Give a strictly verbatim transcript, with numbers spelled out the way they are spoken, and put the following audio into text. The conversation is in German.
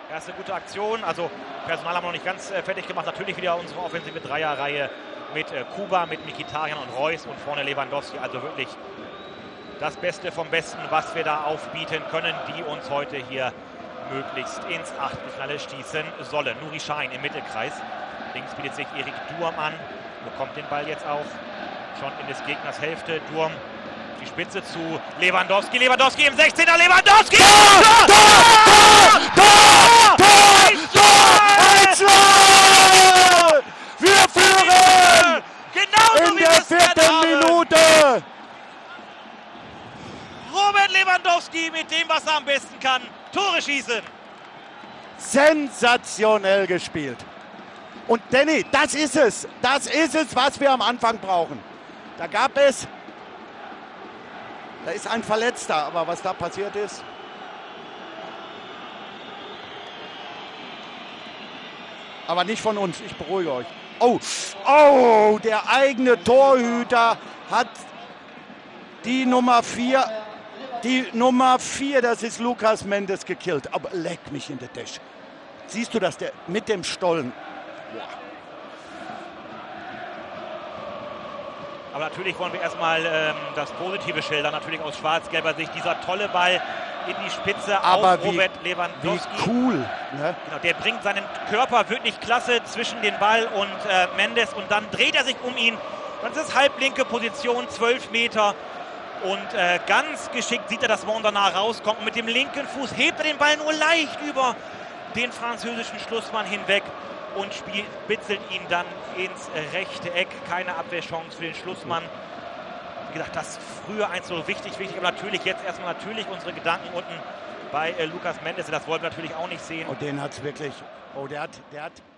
Erste gute Aktion, also Personal haben wir noch nicht ganz äh, fertig gemacht. Natürlich wieder unsere offensive Dreierreihe mit äh, Kuba, mit Mkhitaryan und Reus und vorne Lewandowski. Also wirklich das Beste vom Besten, was wir da aufbieten können, die uns heute hier möglichst ins Achtelfinale stießen sollen. Nuri Sahin im Mittelkreis. Links bietet sich Erik Durm an, bekommt den Ball jetzt auch schon in des Gegners Hälfte. Durm die Spitze zu Lewandowski. Lewandowski im sechzehner. Lewandowski! Tor! Tor! Tor! Tor! Tor! Wir führen! Genau in der vierten Minute! Robert Lewandowski mit dem, was er am besten kann. Tore schießen. Sensationell gespielt. Und Danny, das ist es. Das ist es, was wir am Anfang brauchen. Da gab es... Da ist ein Verletzter, aber was da passiert ist... Aber nicht von uns, ich beruhige euch. Oh, oh, der eigene Torhüter hat die Nummer vier... Die Nummer vier, das ist Lucas Mendes, gekillt. Aber leck mich in der Tasche. Siehst du das, der mit dem Stollen? Boah. Aber natürlich wollen wir erstmal ähm, das Positive schildern. Natürlich aus schwarz-gelber Sicht. Dieser tolle Ball in die Spitze Aber auf wie, Robert Lewandowski. Wie cool. Ne? Genau, der bringt seinen Körper wirklich klasse zwischen den Ball und äh, Mendes. Und dann dreht er sich um ihn. Das ist halblinke Position, zwölf Meter. Und äh, ganz geschickt sieht er, dass Mondana rauskommt. Und mit dem linken Fuß hebt er den Ball nur leicht über den französischen Schlussmann hinweg und spielt, bitzelt ihn dann ins rechte Eck. Keine Abwehrchance für den Schlussmann. Wie gesagt, das früher eins so wichtig, wichtig. Aber natürlich jetzt erstmal natürlich unsere Gedanken unten bei äh, Lucas Mendes. Das wollen wir natürlich auch nicht sehen. Und den hat es wirklich... Oh, der hat... Der hat